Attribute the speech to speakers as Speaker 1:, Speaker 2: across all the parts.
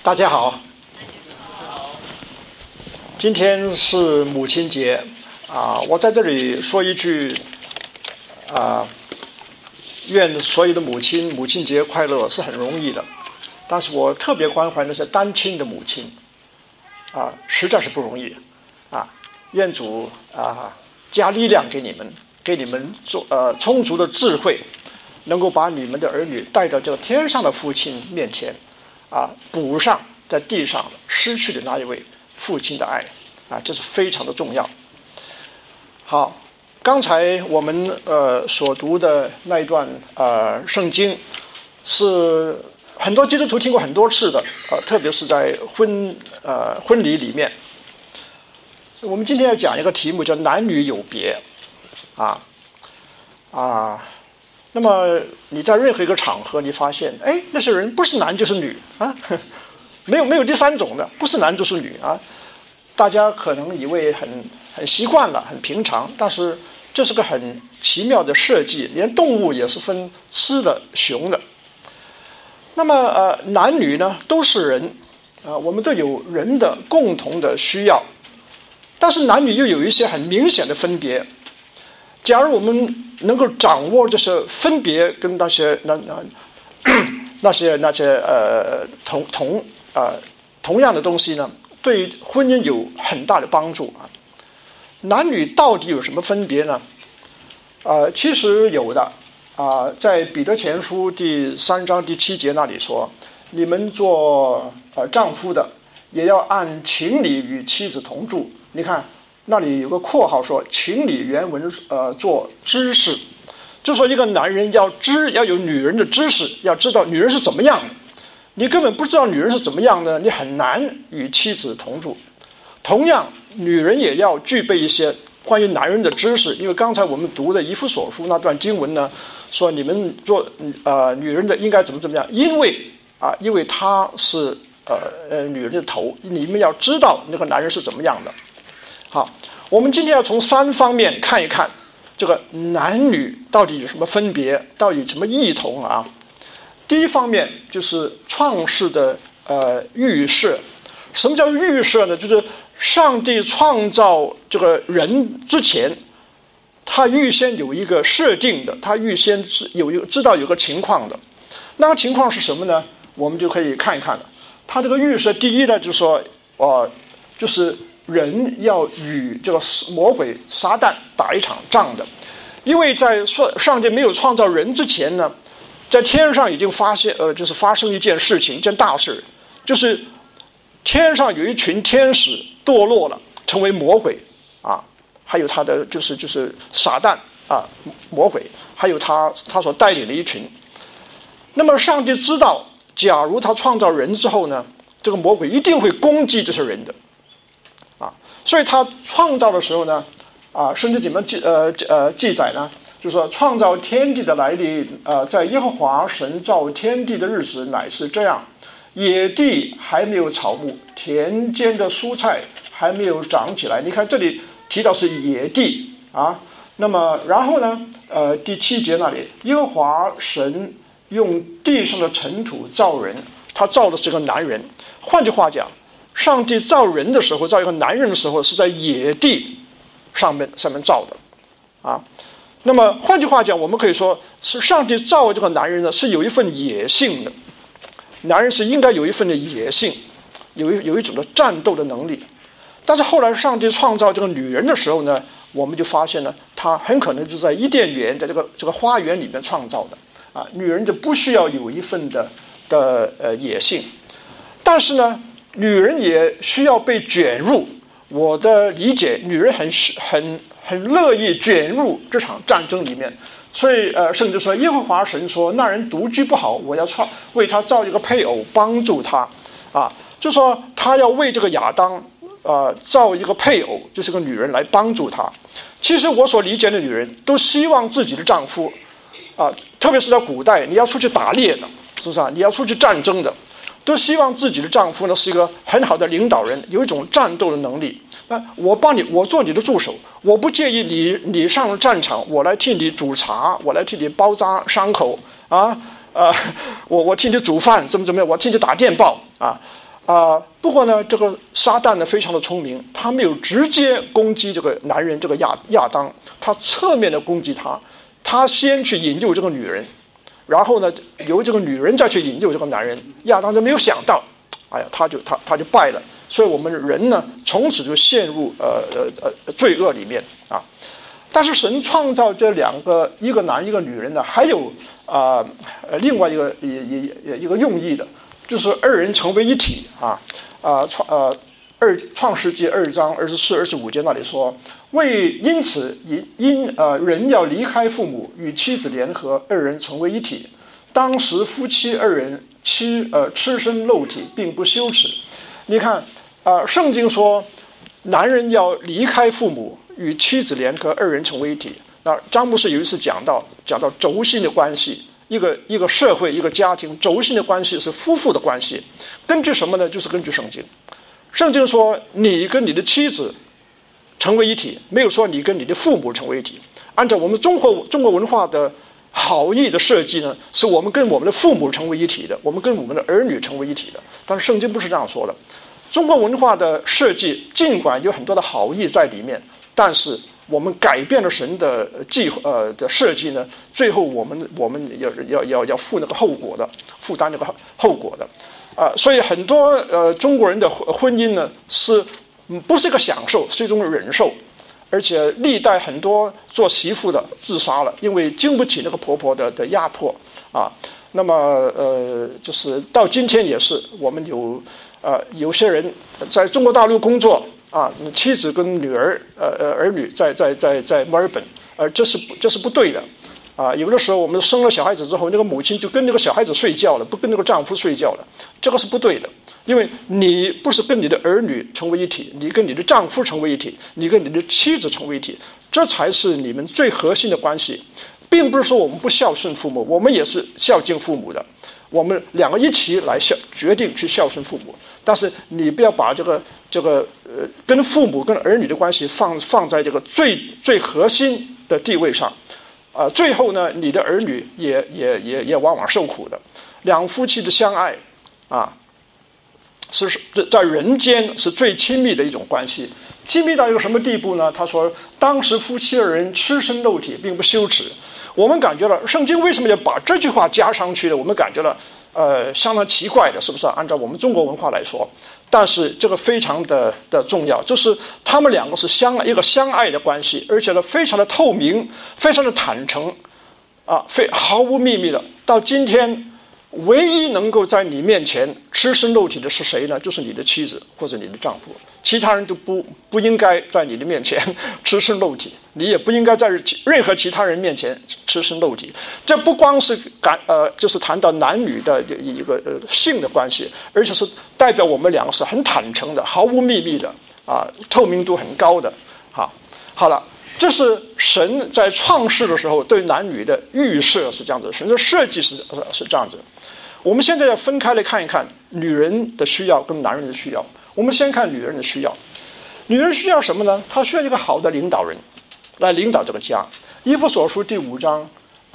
Speaker 1: 大家好，今天是母亲节我在这里说一句愿所有的母亲节快乐是很容易的，但是我特别关怀那些单亲的母亲实在是不容易愿主加力量给你们充足的智慧，能够把你们的儿女带到这个天上的父亲面前补上在地上失去的那一位父亲的爱这是非常的重要。好，刚才我们所读的那一段圣经是很多基督徒听过很多次的特别是在婚礼里面。我们今天要讲一个题目叫男女有别那么你在任何一个场合你发现那些人不是男就是女没有第三种的，不是男就是女大家可能以为很习惯了，很平常，但是这是个很奇妙的设计，连动物也是分雌的雄的。那么男女呢都是人我们都有人的共同的需要，但是男女又有一些很明显的分别。假如我们能够掌握这些分别跟那些同样的东西呢，对婚姻有很大的帮助男女到底有什么分别呢？其实有的在彼得前书第3章第7节那里说，你们做丈夫的也要按情理与妻子同住。你看那里有个括号说情理原文做知识，就说一个男人要有女人的知识，要知道女人是怎么样的。你根本不知道女人是怎么样的，你很难与妻子同住。同样女人也要具备一些关于男人的知识，因为刚才我们读的以弗所书那段经文呢，说你们做女人的应该怎么样，因为她是女人的头，你们要知道那个男人是怎么样的。好，我们今天要从3方面看一看这个男女到底有什么分别，到底有什么异同第一方面就是创世的预设。什么叫预设呢？就是上帝创造这个人之前，他预先有一个设定的，他预先知道有个情况的。那个情况是什么呢？我们就可以看一看了。他这个预设，第一呢，就是说就是人要与这个魔鬼撒旦打一场仗的。因为在上帝没有创造人之前呢，在天上已经发生一件事情，一件大事，就是天上有一群天使堕落了，成为魔鬼还有他的就是撒旦魔鬼，还有他所带领的一群。那么上帝知道，假如他创造人之后呢，这个魔鬼一定会攻击这些人的所以他创造的时候呢圣经里面记载呢，就是说创造天地的来历在耶和华神造天地的日子乃是这样，野地还没有草木，田间的蔬菜还没有长起来。你看这里提到是野地那么然后呢第7节那里，耶和华神用地上的尘土造人，他造的是个男人。换句话讲，上帝造人的时候，造一个男人的时候，是在野地上面造的那么换句话讲，我们可以说是上帝造这个男人呢，是有一份野性的。男人是应该有一份的野性，有一种的战斗的能力。但是后来上帝创造这个女人的时候呢，我们就发现呢，她很可能就在伊甸园，在这个花园里面创造的女人就不需要有一份的野性。但是呢，女人也需要被卷入。我的理解，女人很乐意卷入这场战争里面。所以甚至说耶和华神说，那人独居不好，我要为他造一个配偶帮助他就说他要为这个亚当造一个配偶，就是个女人来帮助他。其实我所理解的女人都希望自己的丈夫特别是在古代，你要出去打猎的，是不是你要出去战争的，都希望自己的丈夫呢是一个很好的领导人，有一种战斗的能力。我做你的助手，我不介意你上了战场，我来替你煮茶，我来替你包扎伤口我替你煮饭，怎么样，我替你打电报不过呢，这个撒旦呢非常的聪明，他没有直接攻击这个男人这个亚当，他侧面的攻击他，他先去引诱这个女人，然后呢由这个女人再去引诱这个男人，亚当就没有想到，哎呀，他就败了。所以我们人呢从此就陷入罪恶里面啊。但是神创造这两个，一个男一个女人呢，还有另外一个用意的，就是二人成为一体啊。创世纪2章24、25节那里说，因此人要离开父母，与妻子联合，二人成为一体。当时夫妻二人赤身露体，并不羞耻。你看圣经说男人要离开父母，与妻子联合，二人成为一体。那张牧师有一次讲到轴心的关系，一个社会一个家庭轴心的关系是夫妇的关系，根据什么呢？就是根据圣经。圣经说你跟你的妻子成为一体，没有说你跟你的父母成为一体。按照我们中国文化的好意的设计呢，是我们跟我们的父母成为一体的，我们跟我们的儿女成为一体的。但是圣经不是这样说的。中国文化的设计尽管有很多的好意在里面，但是我们改变了神的的设计呢，最后我们要负那个后果的，负担那个后果的所以很多中国人的婚姻呢不是一个享受，是一种忍受，而且历代很多做媳妇的自杀了，因为经不起那个婆婆的压迫啊。那么就是到今天也是，我们有些人在中国大陆工作啊，妻子跟儿女在墨尔本，这是不对的啊。有的时候我们生了小孩子之后，那个母亲就跟那个小孩子睡觉了，不跟那个丈夫睡觉了，这个是不对的。因为你不是跟你的儿女成为一体，你跟你的丈夫成为一体，你跟你的妻子成为一体，这才是你们最核心的关系。并不是说我们不孝顺父母，我们也是孝敬父母的，我们两个一起来决定去孝顺父母。但是你不要把这个跟父母跟儿女的关系放在这个最核心的地位上最后呢，你的儿女也往往受苦的。两夫妻的相爱是在人间是最亲密的一种关系。亲密到一个什么地步呢？他说当时夫妻二人赤身露体，并不羞耻。我们感觉了圣经为什么要把这句话加上去呢？我们感觉了相当奇怪的，是不是？按照我们中国文化来说，但是这个非常的重要，就是他们两个是一个相爱的关系，而且呢非常的透明，非常的坦诚毫无秘密的。到今天唯一能够在你面前赤身露体的是谁呢？就是你的妻子或者你的丈夫，其他人都不应该在你的面前赤身露体，你也不应该在任何其他人面前赤身露体。这不光是就是谈到男女的一个性的关系，而且是代表我们两个是很坦诚的，毫无秘密的透明度很高的。好了，这是神在创世的时候对男女的预设是这样子，神的设计是这样子。我们现在要分开来看一看女人的需要跟男人的需要。我们先看女人的需要。女人需要什么呢？她需要一个好的领导人来领导这个家。以弗所书第5章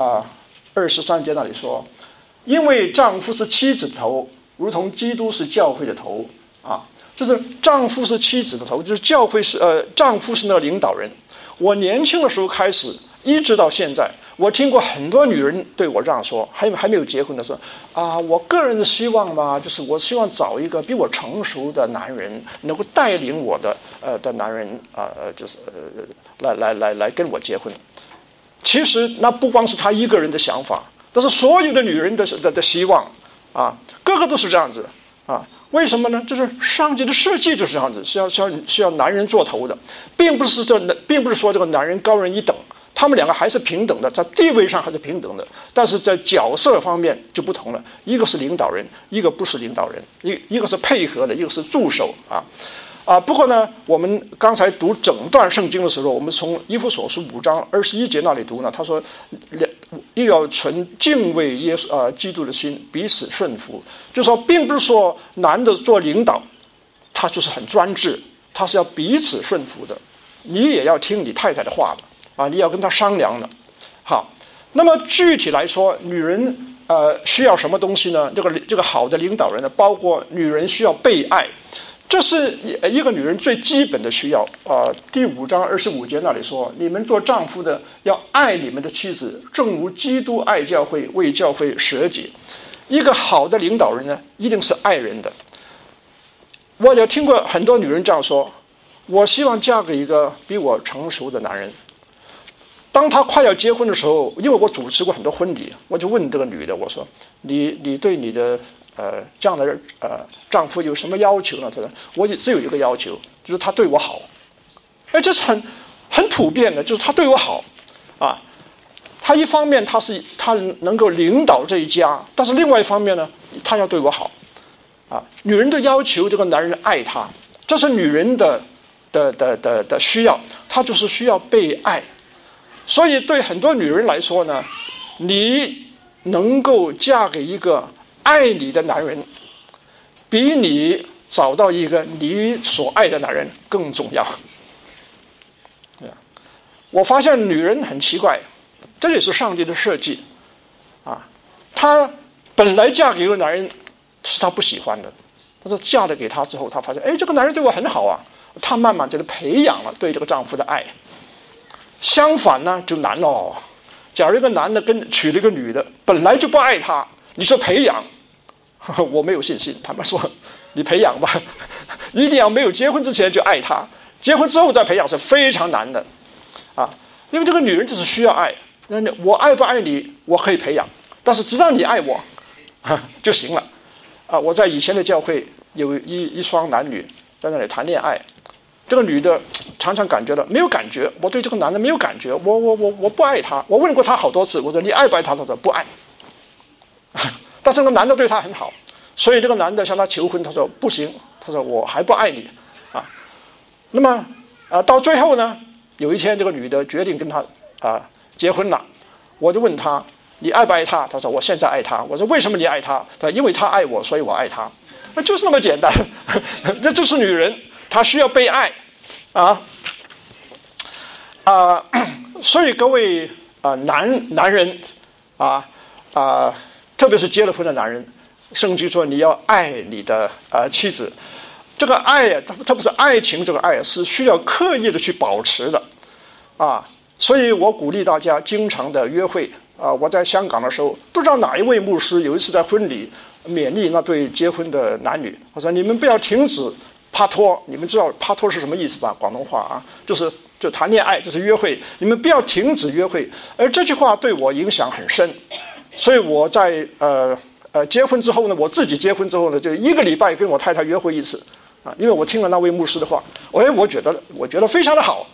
Speaker 1: 23节那里说，因为丈夫是妻子的头，如同基督是教会的头就是丈夫是妻子的头，就是教会丈夫是那个领导人。我年轻的时候开始一直到现在，我听过很多女人对我这样说，还没有结婚的说我个人的希望吧，就是我希望找一个比我成熟的男人，能够带领我的男人就是来跟我结婚。其实那不光是他一个人的想法，但是所有的女人的希望个个都是这样子为什么呢？就是上帝的设计就是这样子，是要男人做头的，并不是说这个男人高人一等，他们两个还是平等的，在地位上还是平等的，但是在角色方面就不同了，一个是领导人，一个不是领导人，一个是配合的，一个是助手不过呢，我们刚才读整段圣经的时候，我们从以弗所书5章21节那里读呢，他说又要存敬畏耶稣基督的心，彼此顺服。就是说并不是说男的做领导他就是很专制，他是要彼此顺服的，你也要听你太太的话的你要跟他商量的。好，那么具体来说，女人需要什么东西呢？这个好的领导人呢，包括女人需要被爱，这是一个女人最基本的需要第5章25节那里说：“你们做丈夫的要爱你们的妻子，正如基督爱教会，为教会舍己。”一个好的领导人呢，一定是爱人的。我也听过很多女人这样说：“我希望嫁给一个比我成熟的男人。”当她快要结婚的时候，因为我主持过很多婚礼，我就问这个女的，我说：“你对你的这样的丈夫有什么要求呢？”她说：“我只有一个要求，就是他对我好。”这是很普遍的，就是他对我好啊。他一方面他能够领导这一家，但是另外一方面呢，他要对我好啊。女人的要求这个男人爱她，这是女人的需要，她就是需要被爱。所以对很多女人来说呢，你能够嫁给一个爱你的男人，比你找到一个你所爱的男人更重要。我发现女人很奇怪，这也是上帝的设计啊。她本来嫁给一个男人是她不喜欢的，但是嫁了给他之后，她发现这个男人对我很好啊，她慢慢就培养了对这个丈夫的爱。相反呢，就难了。假如一个男的娶了一个女的，本来就不爱她，你说培养，我没有信心。他们说你培养吧，一定要没有结婚之前就爱她，结婚之后再培养是非常难的啊。因为这个女人就是需要爱，我爱不爱你我可以培养，但是只要你爱我就行了啊。我在以前的教会有一双男女在那里谈恋爱，这个女的常常感觉到没有感觉，我对这个男的没有感觉，我不爱他。我问过他好多次，我说你爱不爱他？他说不爱。但是那个男的对他很好，所以这个男的向他求婚，他说不行，他说我还不爱你啊。那么到最后呢，有一天这个女的决定跟他结婚了，我就问他你爱不爱他？他说我现在爱他。我说为什么你爱他？他说因为他爱我，所以我爱他。那就是那么简单。这就是女人，她需要被爱所以各位男人特别是结了婚的男人，圣经说你要爱你的妻子。这个爱特别是爱情，这个爱是需要刻意的去保持的所以我鼓励大家经常的约会我在香港的时候，不知道哪一位牧师有一次在婚礼勉励那对结婚的男女，他说你们不要停止帕托。你们知道帕托是什么意思吧？广东话就谈恋爱，就是约会，你们不要停止约会。而这句话对我影响很深，所以我在结婚之后呢，我自己结婚之后呢，就1个礼拜跟我太太约会一次因为我听了那位牧师的话，我觉得非常的好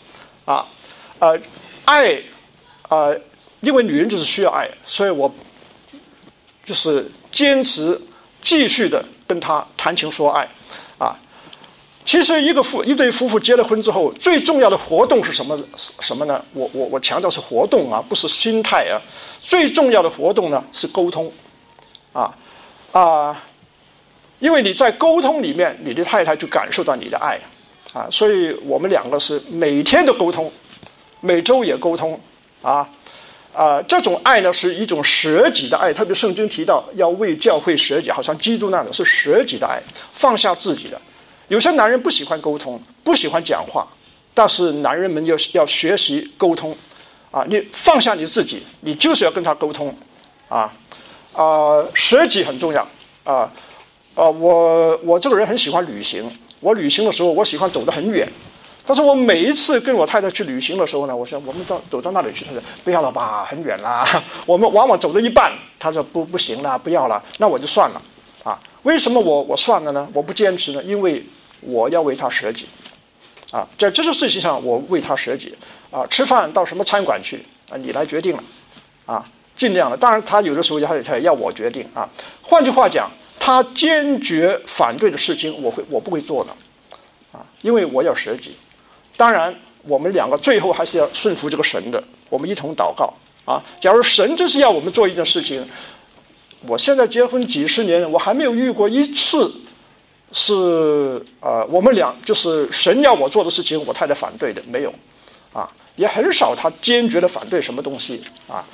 Speaker 1: 爱因为女人就是需要爱，所以我就是坚持继续的跟他谈情说爱其实一对夫妇结了婚之后，最重要的活动是什么呢？我强调是活动不是心态最重要的活动呢是沟通因为你在沟通里面，你的太太就感受到你的爱所以我们2个是每天都沟通，每周也沟通这种爱呢是一种舍己的爱，特别圣经提到要为教会舍己，好像基督那样的是舍己的爱，放下自己的。有些男人不喜欢沟通，不喜欢讲话，但是男人们要学习沟通你放下你自己，你就是要跟他沟通舍己很重要我这个人很喜欢旅行，我旅行的时候我喜欢走得很远，但是我每一次跟我太太去旅行的时候呢，我说我们走到那里去，她说不要了吧，很远啦。我们往往走到一半，她说不行啦，不要了，那我就算了为什么我算了呢？我不坚持呢？因为我要为她舍己在这些事情上我为她舍己吃饭到什么餐馆去你来决定了尽量的。当然他有的时候他也要我决定换句话讲，他坚决反对的事情我不会做的因为我要舍己。当然我们2个最后还是要顺服这个神的，我们一同祷告假如神就是要我们做一件事情，我现在结婚几十年，我还没有遇过一次是我们就是神要我做的事情我太太反对的，没有也很少他坚决的反对什么东西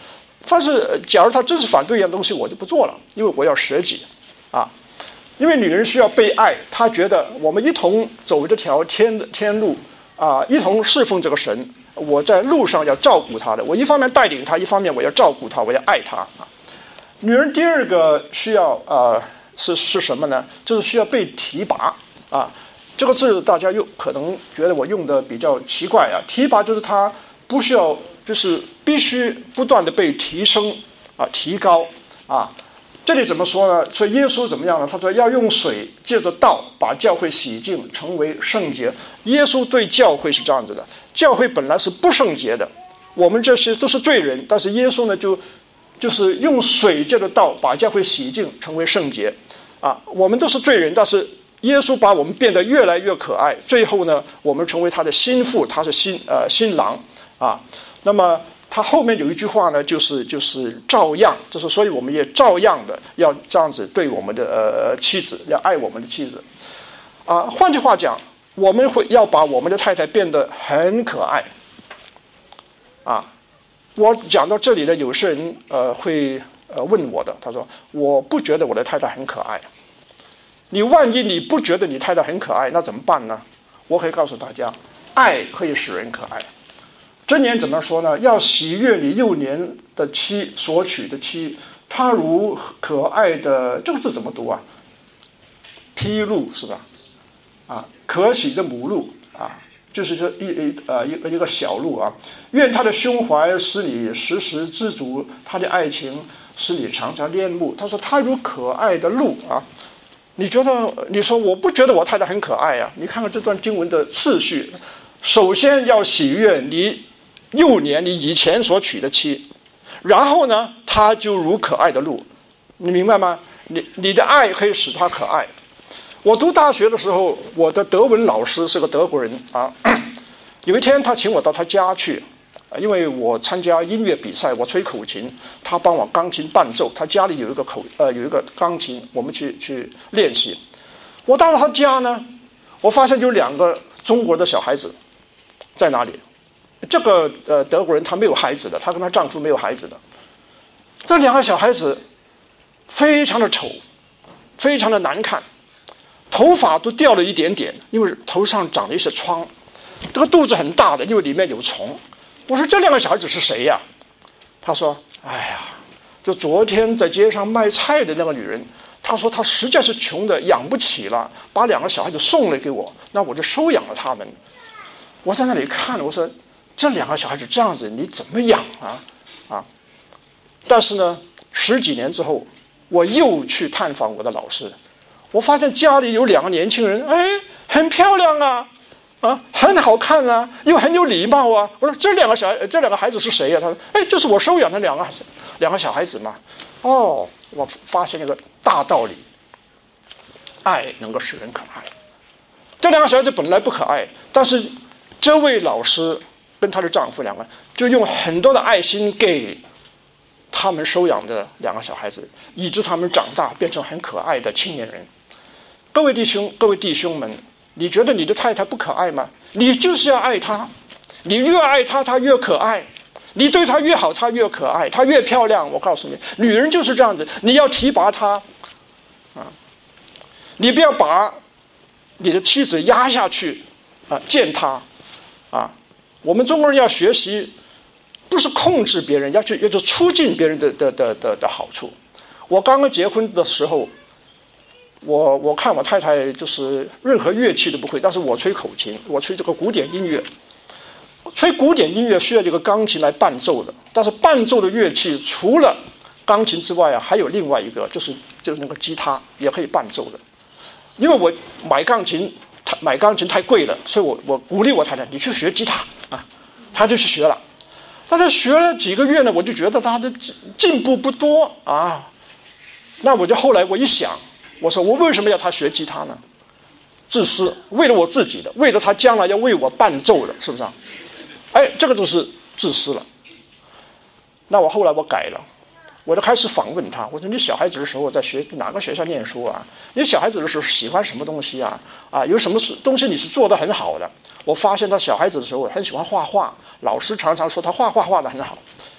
Speaker 1: 但是假如他真是反对一样东西，我就不做了，因为我要舍己啊。因为女人需要被爱，她觉得我们一同走这条天路啊，一同侍奉这个神。我在路上要照顾她的，我一方面带领她，一方面我要照顾她，我要爱她啊。女人第二个需要是什么呢？就是需要被提拔啊。这个字大家可能觉得我用的比较奇怪啊。提拔就是她不需要，就是必须不断的被提升啊，提高啊。这里怎么说呢？所以耶稣怎么样呢？他说要用水借着道把教会洗净，成为圣洁。耶稣对教会是这样子的，教会本来是不圣洁的，我们这些都是罪人，但是耶稣呢就是用水借着道把教会洗净，成为圣洁啊。我们都是罪人，但是耶稣把我们变得越来越可爱，最后呢，我们成为他的心腹，他是新郎啊。那么他后面有一句话呢，就是照样，就是所以我们也照样的要这样子对我们的妻子，要爱我们的妻子啊。换句话讲，我们要把我们的太太变得很可爱啊。我讲到这里呢，有些人会问我的，他说我不觉得我的太太很可爱。你万一你不觉得你太太很可爱，那怎么办呢？我可以告诉大家，爱可以使人可爱。箴言怎么说呢？要喜悦你幼年的妻所娶的妻，她如可爱的，这个字怎么读啊？披露是吧？啊，可喜的母鹿啊，就是这一个小鹿啊。愿她的胸怀使你时时知足，她的爱情使你常常恋慕。他说她如可爱的鹿啊。你说我不觉得我太太很可爱啊？你看看这段经文的次序，首先要喜悦你幼年你以前所娶的妻，然后呢，她就如可爱的鹿，你明白吗？你的爱可以使她可爱。我读大学的时候，我的德文老师是个德国人啊。有一天他请我到他家去，因为我参加音乐比赛，我吹口琴，他帮我钢琴伴奏。他家里有一个钢琴，我们去练习。我到了他家呢，我发现有2个中国的小孩子在那里。这个德国人他没有孩子的，他跟他丈夫没有孩子的。这2个小孩子非常的丑，非常的难看，头发都掉了一点点，因为头上长了一些疮。这个肚子很大的，因为里面有虫。我说这2个小孩子是谁呀？他说：“哎呀，就昨天在街上卖菜的那个女人。她说她实在是穷的养不起了，把2个小孩子送了给我，那我就收养了他们。”我在那里看，我说这2个小孩子这样子，你怎么养啊？但是呢，10几年之后，我又去探访我的老师，我发现家里有2个年轻人，哎，很漂亮啊。很好看啊，又很有礼貌啊。我说这两个孩子是谁呀？他说：“哎，就是我收养的两个小孩子嘛。”哦，我发现一个大道理：爱能够使人可爱。这2个小孩子本来不可爱，但是这位老师跟她的丈夫2个就用很多的爱心给他们收养的2个小孩子，以致他们长大变成很可爱的青年人。各位弟兄们。你觉得你的太太不可爱吗？你就是要爱她，你越爱她，她越可爱；你对她越好，她越可爱，她越漂亮。我告诉你，女人就是这样子，你要提拔她啊，你不要把你的妻子压下去啊，践踏啊。我们中国人要学习，不是控制别人，要去促进别人的好处。我刚刚结婚的时候。我看我太太就是任何乐器都不会，但是我吹口琴，我吹这个古典音乐。吹古典音乐需要这个钢琴来伴奏的，但是伴奏的乐器除了钢琴之外啊，还有另外一个，就是那个吉他也可以伴奏的。因为我买钢琴太贵了，所以我鼓励我太太，你去学吉他啊，她就去学了。但是学了几个月呢，我就觉得她的进步不多啊。那我就后来我一想。我说我为什么要他学吉他呢？自私，为了我自己的，为了他将来要为我伴奏的，是不是啊？哎，这个就是自私了。那我后来我改了，我就开始访问他。我说你小孩子的时候在哪个学校念书啊？你小孩子的时候喜欢什么东西啊？有什么东西你是做得很好的？我发现他小孩子的时候很喜欢画画，老师常常说他画得很好。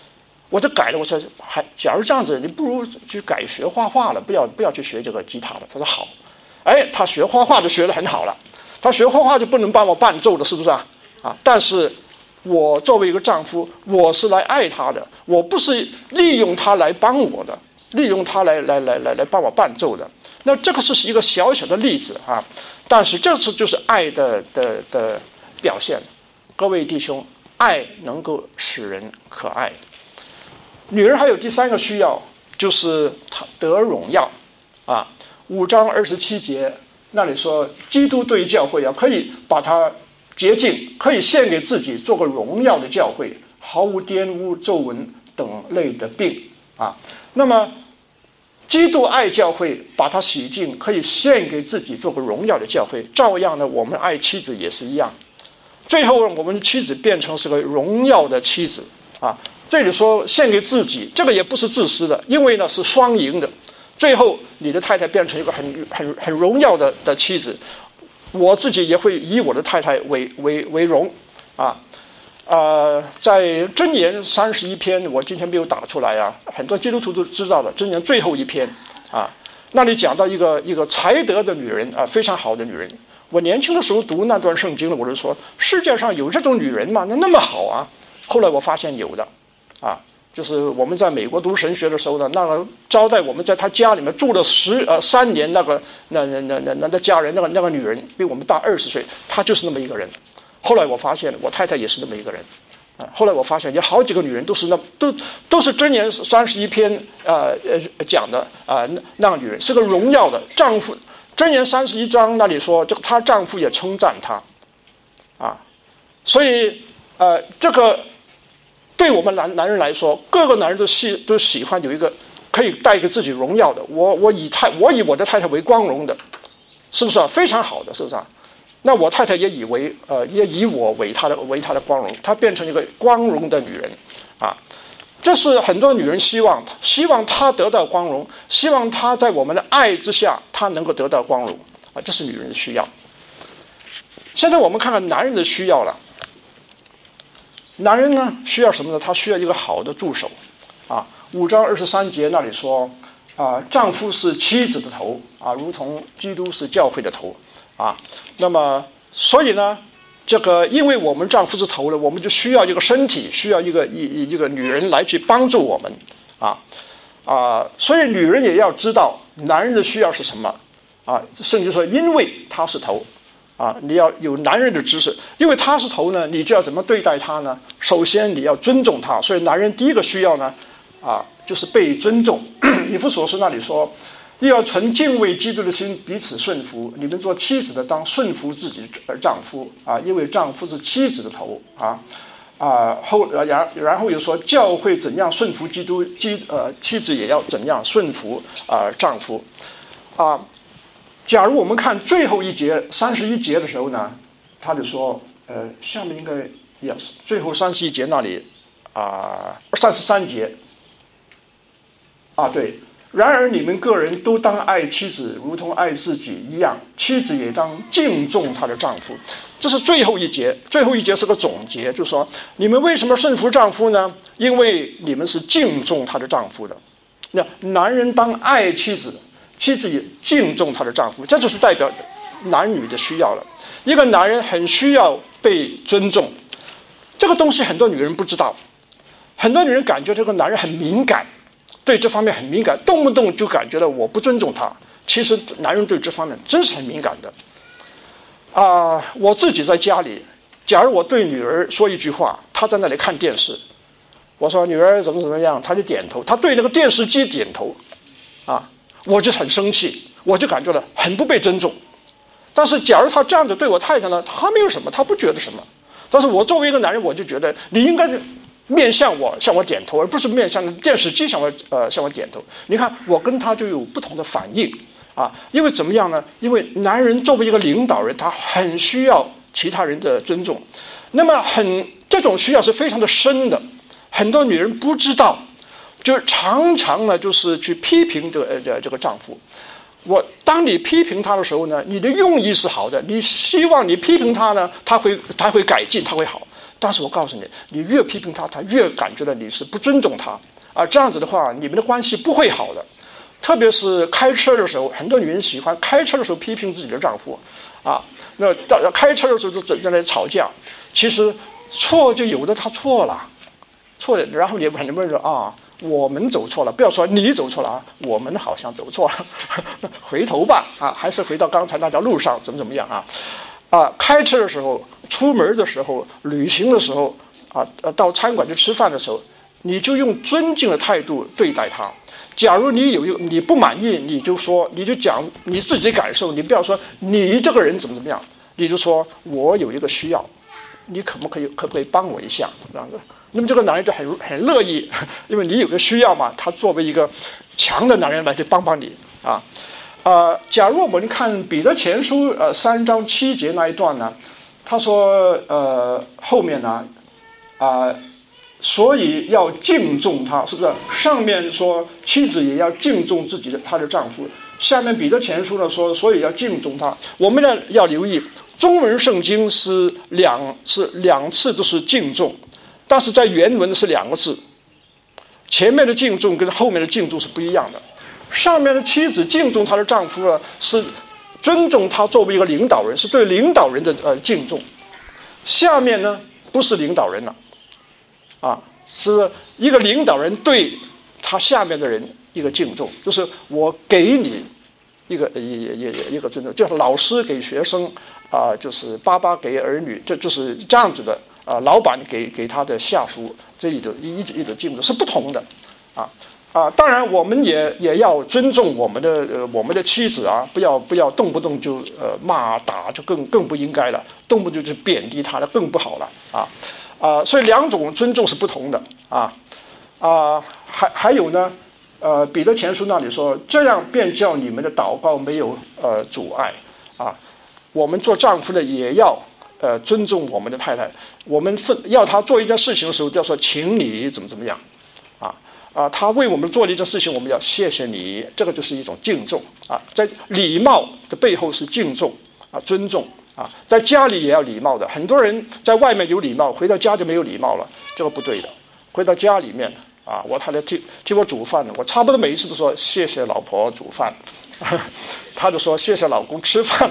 Speaker 1: 我就改了，我说假如这样子，你不如去改学画画了，不要去学这个吉他了。他说好，哎，他学画画就学得很好了，他学画画就不能帮我伴奏了，是不是啊？但是我作为一个丈夫，我是来爱他的，我不是利用他来帮我的，利用他来帮我伴奏的。那这个是一个小小的例子啊，但是这次就是爱的表现。各位弟兄，爱能够使人可爱。女人还有第三个需要，就是她得荣耀啊。5章27节那里说，基督对教会可以把它洁净，可以献给自己，做个荣耀的教会，毫无玷污、皱纹等类的病啊。那么基督爱教会，把它洗净，可以献给自己，做个荣耀的教会。照样呢，我们爱妻子也是一样。最后我们的妻子变成是个荣耀的妻子啊。这里说献给自己，这个也不是自私的，因为呢是双赢的。最后你的太太变成一个很荣耀的妻子，我自己也会以我的太太为荣啊。在箴言31篇，我今天没有打出来啊，很多基督徒都知道的。箴言最后一篇啊，那里讲到一个才德的女人啊，非常好的女人。我年轻的时候读那段圣经了，我就说世界上有这种女人吗？那么好啊！后来我发现有的啊，就是我们在美国读神学的时候呢，那个招待我们在他家里面住了3年那家人，那个女人比我们大20岁，她就是那么一个人。后来我发现我太太也是那么一个人啊。后来我发现有好几个女人都是箴言31篇讲的啊，那个女人是个荣耀的丈夫。箴言31章那里说，她丈夫也称赞她啊。所以这个对我们男人来说，各个男人都喜欢有一个可以带给自己荣耀的。我以我的太太为光荣的，是不是啊？非常好的，是不是啊？那我太太也以我为她的光荣，她变成一个光荣的女人啊。这是很多女人希望她得到光荣，希望她在我们的爱之下，她能够得到光荣啊。这是女人的需要。现在我们看看男人的需要了。男人呢需要什么呢？他需要一个好的助手啊。5章23节那里说丈夫是妻子的头啊，如同基督是教会的头啊。那么所以呢，这个因为我们丈夫是头了，我们就需要一个身体，需要一个女人来去帮助我们所以女人也要知道男人的需要是什么啊。圣经说，因为他是头啊，你要有男人的知识，因为他是头呢，你就要怎么对待他呢？首先你要尊重他，所以男人第一个需要呢就是被尊重。以弗所书那里说，要存敬畏基督的心，彼此顺服。你们做妻子的当顺服自己丈夫啊，因为丈夫是妻子的头啊。然后又说教会怎样顺服基督，妻子也要怎样顺服丈夫啊。假如我们看最后一节31节的时候呢，他就说下面应该也是最后31节那里33节对。然而你们个人都当爱妻子如同爱自己一样，妻子也当敬重她的丈夫。这是最后一节，最后一节是个总结，就是说你们为什么顺服丈夫呢？因为你们是敬重她的丈夫的。那男人当爱妻子，妻子也敬重她的丈夫，这就是代表男女的需要了。一个男人很需要被尊重，这个东西很多女人不知道，很多女人感觉这个男人很敏感，对这方面很敏感，动不动就感觉到我不尊重他。其实男人对这方面真是很敏感的我自己在家里，假如我对女儿说一句话，她在那里看电视，我说女儿怎么样，她就点头，她对那个电视机点头我就很生气，我就感觉到很不被尊重。但是假如她这样子对我太太呢，她没有什么，她不觉得什么。但是我作为一个男人，我就觉得你应该面向我，向我点头，而不是面向电视机向我点头。你看我跟他就有不同的反应因为怎么样呢？因为男人作为一个领导人，他很需要其他人的尊重。那么这种需要是非常的深的，很多女人不知道，就是常常呢就是去批评这个丈夫。当你批评他的时候呢，你的用意是好的，你希望你批评他呢，他会改进，他会好。 但是我告诉你，你越批评他，他越感觉到你是不尊重他啊。这样子的话，你们的关系不会好的。特别是开车的时候，很多女人喜欢开车的时候批评自己的丈夫，啊，那开车的时候就在那吵架。其实错就有的他错了，错了，然后你很多人说啊，我们走错了，不要说你走错了啊，我们好像走错了，回头吧啊，还是回到刚才那条路上，怎么样啊？啊，开车的时候、出门的时候、旅行的时候啊，到餐馆去吃饭的时候，你就用尊敬的态度对待他。假如你你不满意，你就讲你自己的感受，你不要说你这个人怎么样，你就说我有一个需要，你可不可以帮我一下这样子？那么这个男人就很乐意，因为你有个需要嘛，他作为一个强的男人来去帮帮你啊。假如我们看彼得前书3章7节那一段呢，他说后面呢所以要敬重他，是不是？上面说妻子也要敬重她的丈夫，下面彼得前书呢说，所以要敬重他。我们呢要留意，中文圣经是两次都是敬重，但是在原文是2个字，前面的敬重跟后面的敬重是不一样的。上面的妻子敬重她的丈夫呢，是尊重他作为一个领导人，是对领导人的敬重。下面呢不是领导人了。是一个领导人对他下面的人一个敬重，就是我给你一个尊重，就是老师给学生就是爸爸给儿女，这就是这样子的老板给他的下属，这一种敬重是不同的当然我们也要尊重我们的妻子啊，不要动不动就骂打，就更不应该了，动不动就贬低他了，更不好了所以2种尊重是不同的还有呢，彼得前书那里说，这样便叫你们的祷告没有阻碍我们做丈夫的也要尊重我们的太太，我们要他做一件事情的时候，就要说请你怎么样他为我们做了一件事情，我们要谢谢你，这个就是一种敬重在礼貌的背后是敬重尊重在家里也要礼貌的。很多人在外面有礼貌，回到家就没有礼貌了，这个不对的。回到家里面我太太替我煮饭，我差不多每一次都说谢谢老婆煮饭，他就说谢谢老公吃饭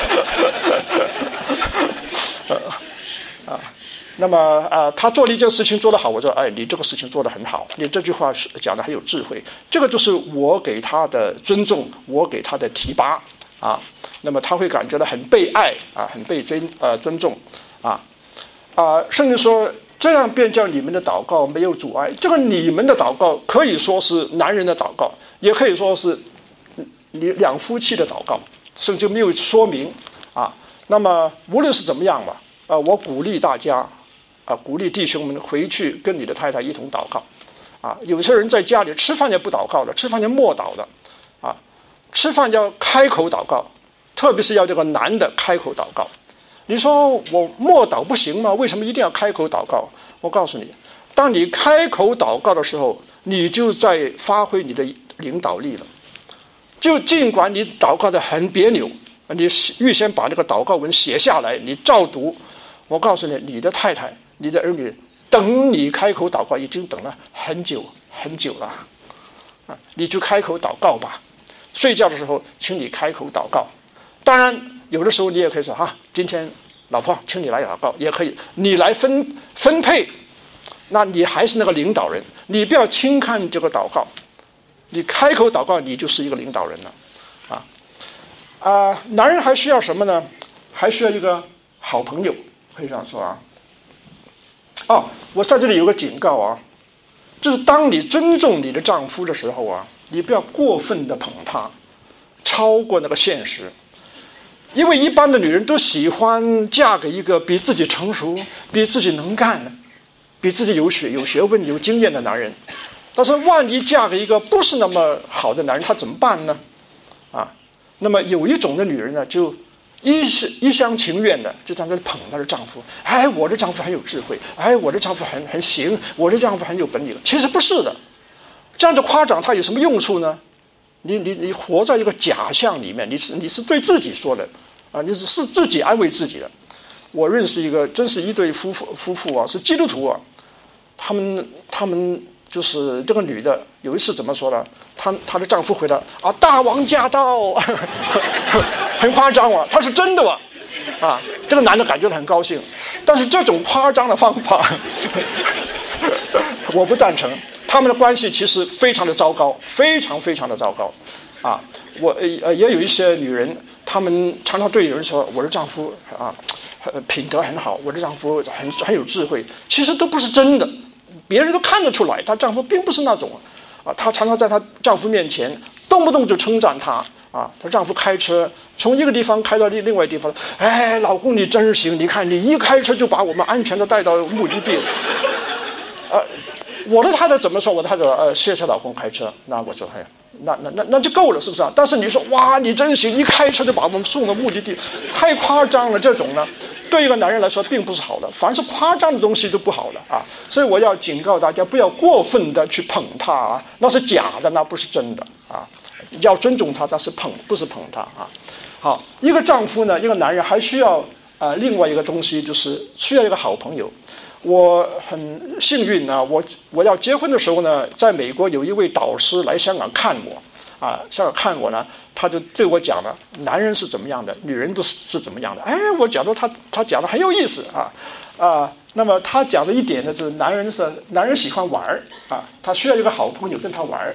Speaker 1: 那么他做了一件事情做得好，我说你这个事情做得很好，你这句话讲得很有智慧，这个就是我给他的尊重，我给他的提拔那么他会感觉到很被爱很被尊重甚至说这样便叫你们的祷告没有阻碍。这个你们的祷告可以说是男人的祷告，也可以说是你两夫妻的祷告，甚至没有说明那么无论是怎么样吧我鼓励大家鼓励弟兄们回去跟你的太太一同祷告有些人在家里吃饭也不祷告的，吃饭就默祷的吃饭要开口祷告，特别是要这个男的开口祷告。你说我默祷不行吗？为什么一定要开口祷告？我告诉你，当你开口祷告的时候，你就在发挥你的领导力了。就尽管你祷告的很别扭，你预先把这个祷告文写下来，你照读，我告诉你，你的太太你的儿女等你开口祷告已经等了很久很久了你就开口祷告吧。睡觉的时候请你开口祷告，当然有的时候你也可以说今天老婆请你来祷告，也可以你来分配，那你还是那个领导人，你不要轻看这个祷告，你开口祷告你就是一个领导人了男人还需要什么呢？还需要一个好朋友，可以这样说我在这里有个警告就是当你尊重你的丈夫的时候你不要过分的捧他，超过那个现实。因为一般的女人都喜欢嫁给一个比自己成熟、比自己能干的、比自己有学问、有经验的男人。但是万一嫁给一个不是那么好的男人，她怎么办呢？那么有一种的女人呢，就一厢情愿的就在那里捧她的丈夫，我的丈夫很有智慧，我的丈夫很行，我的丈夫很有本领。其实不是的，这样子夸奖他有什么用处呢？你活在一个假象里面，你是对自己说的你是自己安慰自己的我认识一个，真是一对夫妇啊，是基督徒啊，他们就是这个女的有一次怎么说呢？她的丈夫回来啊，大王驾到，很夸张啊，他是真的啊，啊，这个男的感觉很高兴，但是这种夸张的方法，我不赞成。他们的关系其实非常的糟糕，非常非常的糟糕，啊，也有一些女人，她们常常对有人说我的丈夫啊，品德很好，我的丈夫很有智慧，其实都不是真的，别人都看得出来，她丈夫并不是那种啊，她常常在她丈夫面前动不动就称赞他啊，她丈夫开车从一个地方开到另外地方，哎，老公你真行，你看你一开车就把我们安全的带到目的地，我的太太怎么说？我的太太说谢谢老公开车。那我说哎呀，那就够了，是不是啊？但是你说哇，你真行，一开车就把我们送到目的地，太夸张了。这种呢，对一个男人来说并不是好的。凡是夸张的东西都不好的啊。所以我要警告大家，不要过分的去捧他啊，那是假的，那不是真的啊。要尊重他，但是不是捧他啊。好，一个丈夫呢，一个男人还需要另外一个东西，就是需要一个好朋友。我很幸运啊，我要结婚的时候呢，在美国有一位导师来香港看我，啊，香港看我呢，他就对我讲了，男人是怎么样的，女人都是怎么样的。哎，我讲到他讲的很有意思啊，那么他讲的一点呢，就是男人喜欢玩啊，他需要一个好朋友跟他玩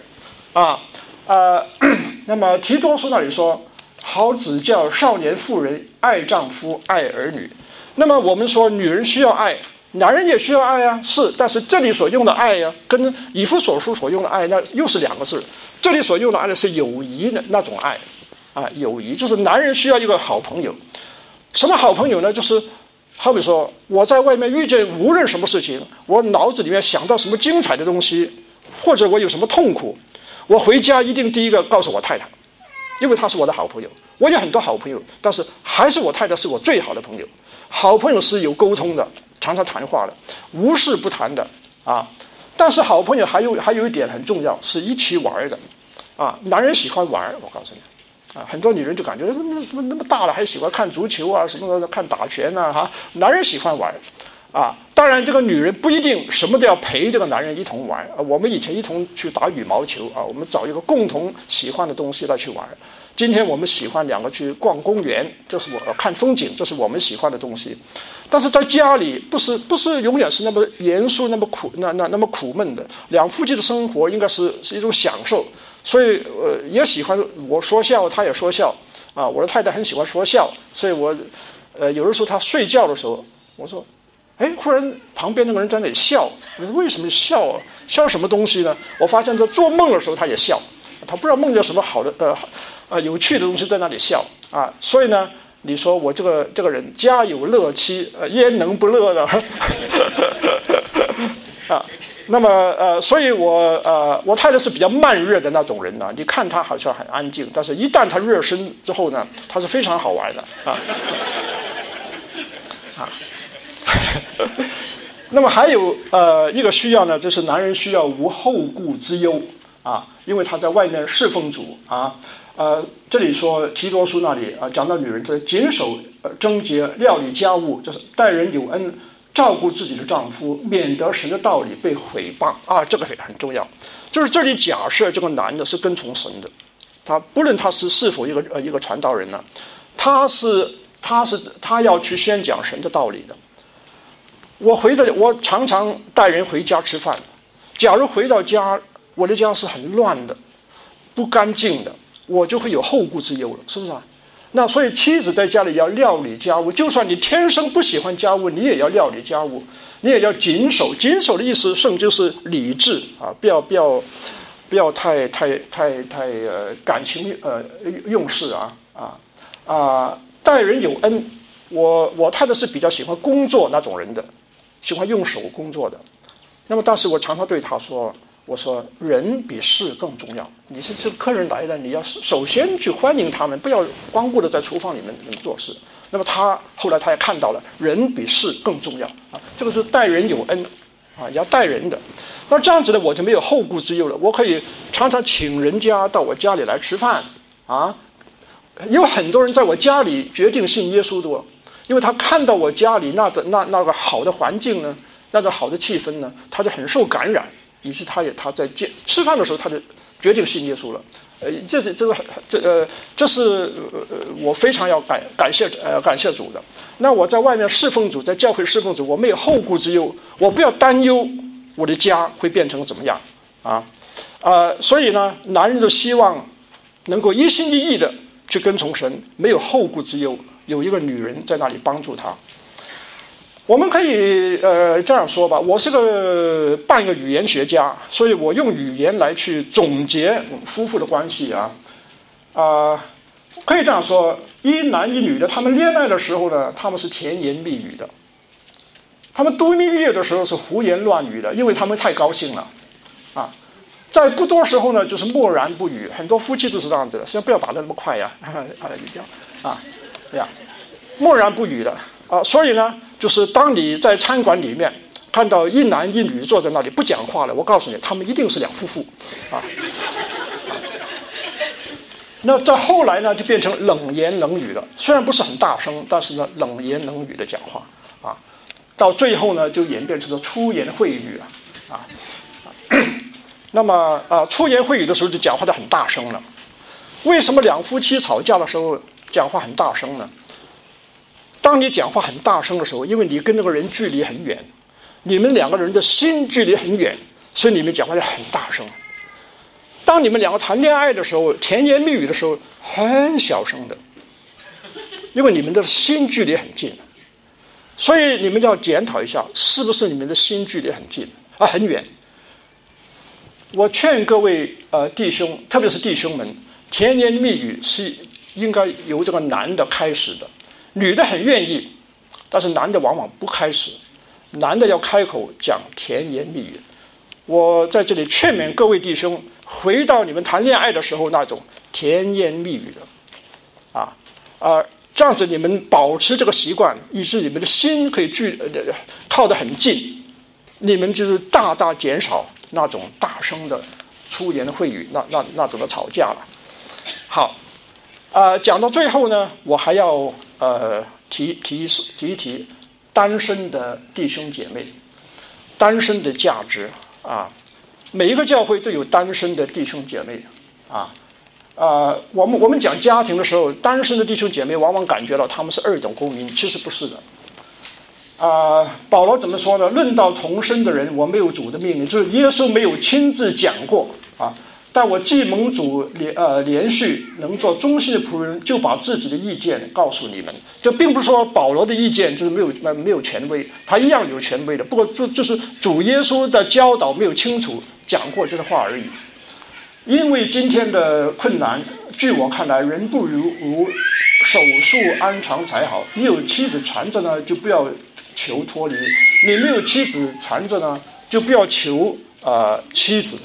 Speaker 1: 那么提多书那里说，好指教少年妇人爱丈夫爱儿女。那么我们说女人需要爱，男人也需要爱啊，是，但是这里所用的爱呀，跟以弗所书所用的爱那又是两个字。这里所用的爱呢是友谊的那种爱啊，友谊就是男人需要一个好朋友。什么好朋友呢？就是好比说我在外面遇见无论什么事情，我脑子里面想到什么精彩的东西，或者我有什么痛苦，我回家一定第一个告诉我太太，因为她是我的好朋友。我有很多好朋友，但是还是我太太是我最好的朋友。好朋友是有沟通的，常常谈话的，无事不谈的啊。但是好朋友还有一点很重要，是一起玩的啊。男人喜欢玩，我告诉你啊，很多女人就感觉怎么那么大了还喜欢看足球啊，什么看打拳啊男人喜欢玩啊。当然这个女人不一定什么都要陪这个男人一同玩啊。我们以前一同去打羽毛球啊，我们找一个共同喜欢的东西来去玩。今天我们喜欢两个去逛公园，这是我看风景，这是我们喜欢的东西。但是在家里不是永远是那么严肃、那么苦、那么苦闷的。两夫妻的生活应该是一种享受，所以也喜欢我说笑，他也说笑啊。我的太太很喜欢说笑，所以我有的时候她睡觉的时候，我说，哎，忽然旁边那个人在那里笑，为什么笑啊？笑什么东西呢？我发现在做梦的时候他也笑，他不知道梦见什么好的有趣的东西在那里笑啊。所以呢，你说我这个人家有乐妻，焉能不乐呢？啊，那么所以我太太是比较慢热的那种人呢。你看她好像很安静，但是一旦她热身之后呢，她是非常好玩的那么还有一个需要呢，就是男人需要无后顾之忧啊，因为他在外面侍奉主啊。这里说提多书那里讲到女人在谨守贞洁，料理家务，就是待人有恩，照顾自己的丈夫，免得神的道理被毁谤啊。这个很重要，就是这里假设这个男的是跟从神的，他不论他是否一个传道人呢，他要去宣讲神的道理的。我常常带人回家吃饭，假如回到家，我的家是很乱的，不干净的，我就会有后顾之忧了，是不是啊？那所以妻子在家里要料理家务，就算你天生不喜欢家务，你也要料理家务，你也要谨守。谨守的意思，圣经是理智啊，不要太感情用事待人有恩。我太太是比较喜欢工作那种人的，喜欢用手工作的。那么但是我常常对她说，我说人比事更重要，你是客人来了，你要首先去欢迎他们，不要光顾着在厨房里面做事。那么后来他也看到了人比事更重要啊，这个是待人有恩啊，要待人的。那这样子呢，我就没有后顾之忧了，我可以常常请人家到我家里来吃饭啊。有很多人在我家里决定信耶稣的， 因为他看到我家里那个好的环境呢，那个好的气氛呢，他就很受感染，于是他在吃饭的时候他就决定信耶稣了。这是我非常要感谢主的。那我在外面侍奉主，在教会侍奉主，我没有后顾之忧，我不要担忧我的家会变成怎么样所以呢，男人就希望能够一心一意的去跟从神，没有后顾之忧，有一个女人在那里帮助他。我们可以这样说吧，我是半个语言学家，所以我用语言来去总结夫妇的关系可以这样说，一男一女的，他们恋爱的时候呢，他们是甜言蜜语的，他们度蜜月的时候是胡言乱语的，因为他们太高兴了在不多时候呢，就是默然不语。很多夫妻都是这样子的，虽然不要打得那么快默然不语的所以呢，就是当你在餐馆里面看到一男一女坐在那里不讲话了，我告诉你，他们一定是两夫妇那在后来呢，就变成冷言冷语了，虽然不是很大声，但是呢，冷言冷语的讲话到最后呢，就演变成了粗言秽语那么粗言秽语的时候就讲话的很大声了。为什么两夫妻吵架的时候讲话很大声呢？当你讲话很大声的时候，因为你跟那个人距离很远，你们两个人的心距离很远，所以你们讲话就很大声。当你们两个谈恋爱的时候，甜言蜜语的时候很小声的，因为你们的心距离很近，所以你们要检讨一下，是不是你们的心距离很近很远。我劝各位弟兄，特别是弟兄们，甜言蜜语是应该由这个男的开始的，女的很愿意，但是男的往往不开始，男的要开口讲甜言蜜语。我在这里劝勉各位弟兄，回到你们谈恋爱的时候那种甜言蜜语的这样子你们保持这个习惯，以致你们的心可以靠得很近，你们就是大大减少那种大声的粗言秽语那种的吵架了。好讲到最后呢，我还要提一提单身的弟兄姐妹，单身的价值每一个教会都有单身的弟兄姐妹我们讲家庭的时候，单身的弟兄姐妹往往感觉到他们是二等公民，其实不是的保罗怎么说呢？论到同生的人，我没有主的命令，就是耶稣没有亲自讲过但我既蒙主连续能做忠心的仆人，就把自己的意见告诉你们。这并不是说保罗的意见就是没有权威，他一样有权威的，不过就是主耶稣的教导没有清楚讲过这个话而已。因为今天的困难，据我看来，人不如手束安常才好。你有妻子缠着呢，就不要求脱离；你没有妻子缠着呢，就不要求妻子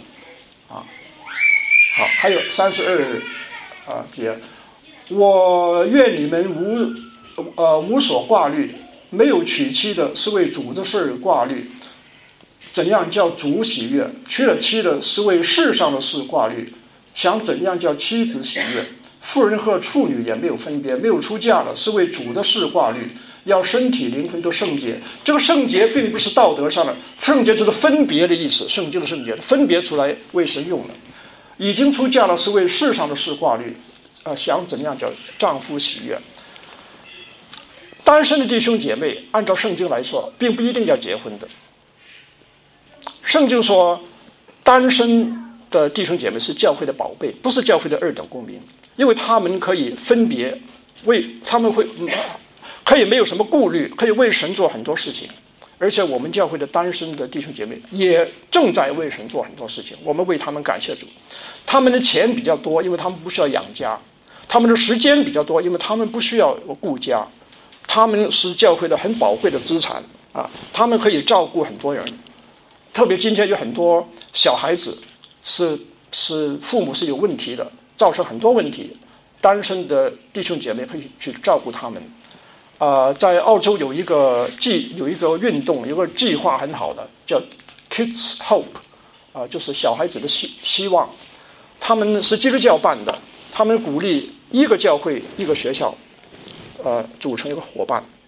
Speaker 1: 好，还有32节，我愿你们无所挂虑，没有娶妻的是为主的事挂虑，怎样叫主喜悦；娶了妻的是为世上的事挂虑，想怎样叫妻子喜悦。妇人和处女也没有分别，没有出嫁的是为主的事挂虑，要身体灵魂都圣洁。这个圣洁并不是道德上的圣洁，就是分别的意思，圣经的圣洁分别出来为神用的。已经出嫁了是为世上的事挂虑，想怎样叫丈夫喜悦。单身的弟兄姐妹，按照圣经来说，并不一定要结婚的。圣经说，单身的弟兄姐妹是教会的宝贝，不是教会的二等公民，因为他们可以分别他们可以没有什么顾虑，可以为神做很多事情。而且我们教会的单身的弟兄姐妹也正在为神做很多事情，我们为他们感谢主。他们的钱比较多，因为他们不需要养家；他们的时间比较多，因为他们不需要顾家。他们是教会的很宝贵的资产他们可以照顾很多人。特别今天有很多小孩子是父母是有问题的，造成很多问题，单身的弟兄姐妹可以去照顾他们。在澳洲有一个运动，有个计划很好的，叫 Kids Hope，就是小孩子的希望。他们是基督教办的，他们鼓励一个教会一个学校，组成一个伙伴，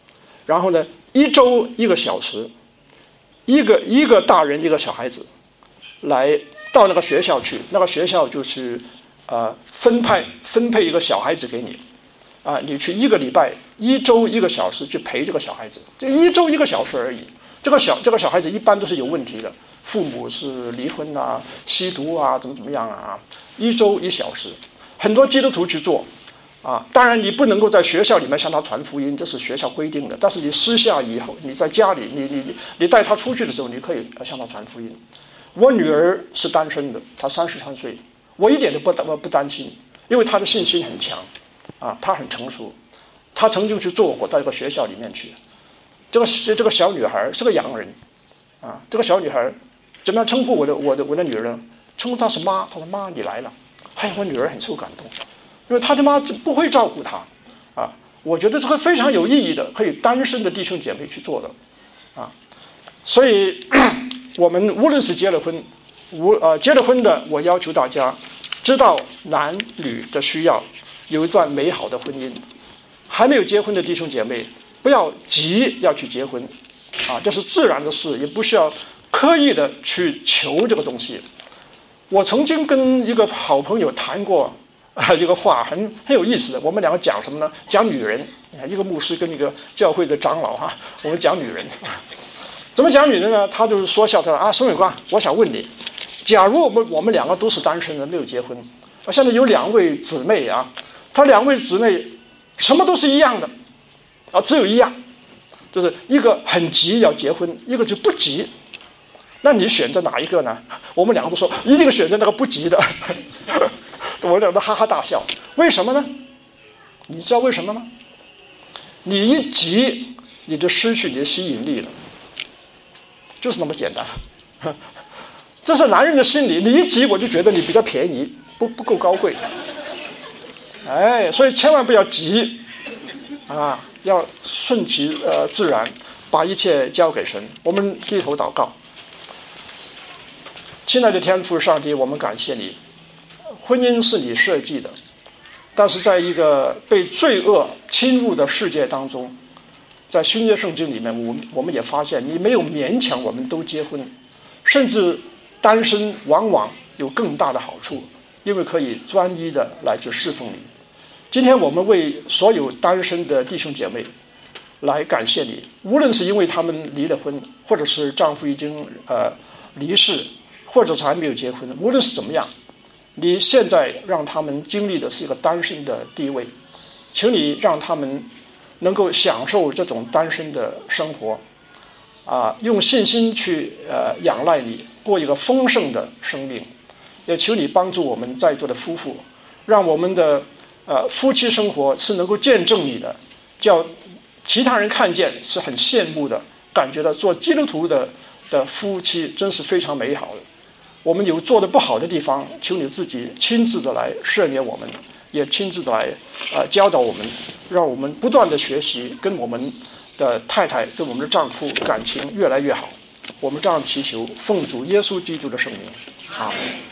Speaker 1: 然后呢1周1个小时，一个大人一个小孩子来到那个学校去，那个学校就去分配一个小孩子给你你去1个礼拜1周1个小时去陪这个小孩子，就1周1个小时而已。这个小孩子一般都是有问题的，父母是离婚啊、吸毒啊，怎么样啊，1周1小时，很多基督徒去做当然你不能够在学校里面向他传福音，这是学校规定的，但是你私下以后，你在家里，你带他出去的时候，你可以向他传福音。我女儿是单身的，她33岁，我一点都不担心，因为她的信心很强她很成熟，她曾经去做过到一个学校里面去。这个小女孩是个洋人这个小女孩怎么样称呼我的女儿呢？称呼她是妈，她说妈你来了。我女儿很受感动，因为她的妈不会照顾她我觉得这个非常有意义的，可以单身的弟兄姐妹去做的所以我们无论是结了婚结了婚的，我要求大家知道男女的需要，有一段美好的婚姻。还没有结婚的弟兄姐妹，不要急要去结婚这是自然的事，也不需要刻意的去求这个东西。我曾经跟一个好朋友谈过一个话，很有意思的。我们两个讲什么呢？讲女人。一个牧师跟一个教会的长老我们讲女人怎么讲女人呢？他就是说笑，他说宋永光，我想问你，假如我们两个都是单身的，没有结婚，现在有2位姊妹她2位姊妹什么都是一样的只有一样，就是一个很急要结婚，一个就不急。那你选择哪一个呢？我们两个都说一定选择那个不急的我们两个哈哈大笑。为什么呢？你知道为什么吗？你一急你就失去你的吸引力了，就是那么简单这是男人的心理，你一急我就觉得你比较便宜，不够高贵所以千万不要急要顺其自然，把一切交给神。我们低头祷告。亲爱的天父上帝，我们感谢你，婚姻是你设计的，但是在一个被罪恶侵入的世界当中，在新约圣经里面我们也发现你没有勉强我们都结婚，甚至单身往往有更大的好处，因为可以专一的来去侍奉你。今天我们为所有单身的弟兄姐妹来感谢你，无论是因为他们离了婚，或者是丈夫已经离世，或者是还没有结婚，无论是怎么样，你现在让他们经历的是一个单身的地位，请你让他们能够享受这种单身的生活用信心去仰赖你，过一个丰盛的生命。也求你帮助我们在座的夫妇，让我们的夫妻生活是能够见证你的，叫其他人看见是很羡慕的，感觉到做基督徒的夫妻真是非常美好的。我们有做的不好的地方，求你自己亲自的来赦免我们，也亲自的来教导我们，让我们不断的学习，跟我们的太太跟我们的丈夫感情越来越好。我们这样祈求，奉主耶稣基督的圣名，阿们。